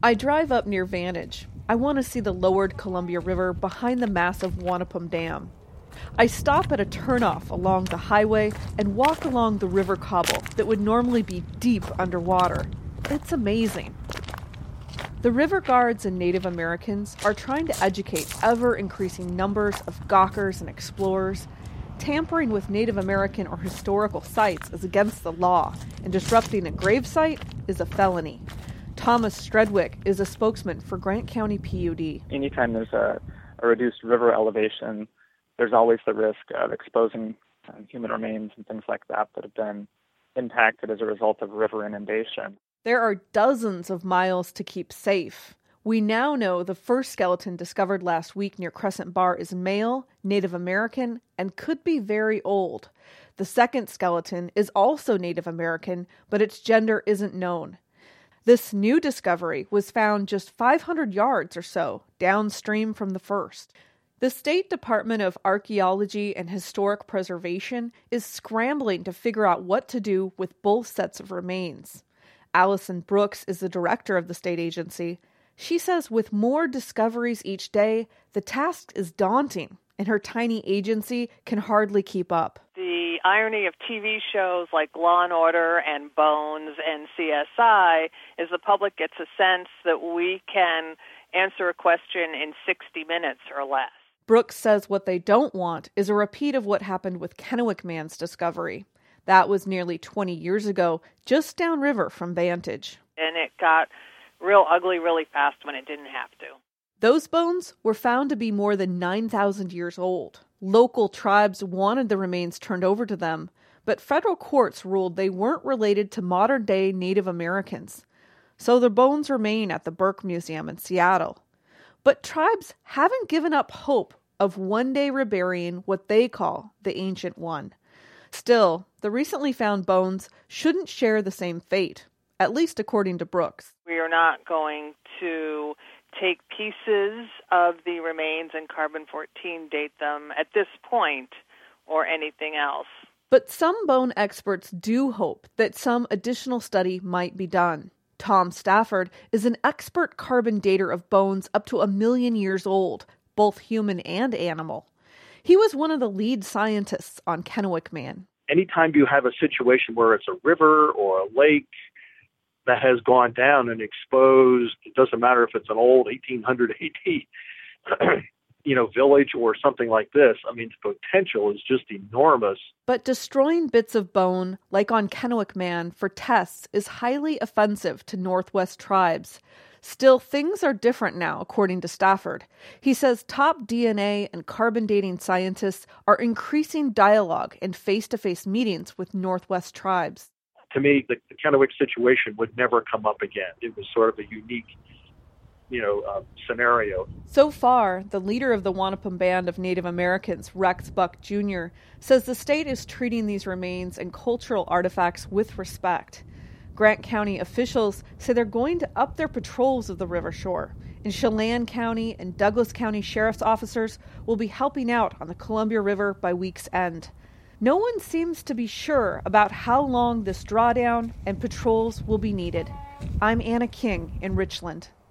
I drive up near Vantage. I want to see the lowered Columbia River behind the massive Wanapum Dam. I stop at a turnoff along the highway and walk along the river cobble that would normally be deep underwater. It's amazing. The river guards and Native Americans are trying to educate ever-increasing numbers of gawkers and explorers. Tampering with Native American or historical sites is against the law, and disrupting a grave site is a felony. Thomas Stredwick is a spokesman for Grant County PUD. Anytime there's a reduced river elevation, there's always the risk of exposing human remains and things like that have been impacted as a result of river inundation. There are dozens of miles to keep safe. We now know the first skeleton discovered last week near Crescent Bar is male, Native American, and could be very old. The second skeleton is also Native American, but its gender isn't known. This new discovery was found just 500 yards or so downstream from the first. The State Department of Archaeology and Historic Preservation is scrambling to figure out what to do with both sets of remains. Allison Brooks is the director of the state agency. She says with more discoveries each day, the task is daunting, and her tiny agency can hardly keep up. The irony of TV shows like Law & Order and Bones and CSI is the public gets a sense that we can answer a question in 60 minutes or less. Brooks says what they don't want is a repeat of what happened with Kennewick Man's discovery. That was nearly 20 years ago, just downriver from Vantage. And it got real ugly really fast when it didn't have to. Those bones were found to be more than 9,000 years old. Local tribes wanted the remains turned over to them, but federal courts ruled they weren't related to modern-day Native Americans. So their bones remain at the Burke Museum in Seattle. But tribes haven't given up hope of one day reburying what they call the Ancient One. Still, the recently found bones shouldn't share the same fate, at least according to Brooks. We are not going to take pieces of the remains and carbon-14 date them at this point or anything else. But some bone experts do hope that some additional study might be done. Tom Stafford is an expert carbon dater of bones up to 1 million years old, both human and animal. He was one of the lead scientists on Kennewick Man. Anytime you have a situation where it's a river or a lake that has gone down and exposed, it doesn't matter if it's an old 1800 AD, village or something like this, the potential is just enormous. But destroying bits of bone, like on Kennewick Man, for tests is highly offensive to Northwest tribes. Still, things are different now, according to Stafford. He says top DNA and carbon dating scientists are increasing dialogue and face-to-face meetings with Northwest tribes. To me, the Kennewick situation would never come up again. It was sort of a unique, scenario. So far, the leader of the Wanapum Band of Native Americans, Rex Buck Jr., says the state is treating these remains and cultural artifacts with respect. Grant County officials say they're going to up their patrols of the river shore. And Chelan County and Douglas County sheriff's officers will be helping out on the Columbia River by week's end. No one seems to be sure about how long this drawdown and patrols will be needed. I'm Anna King in Richland.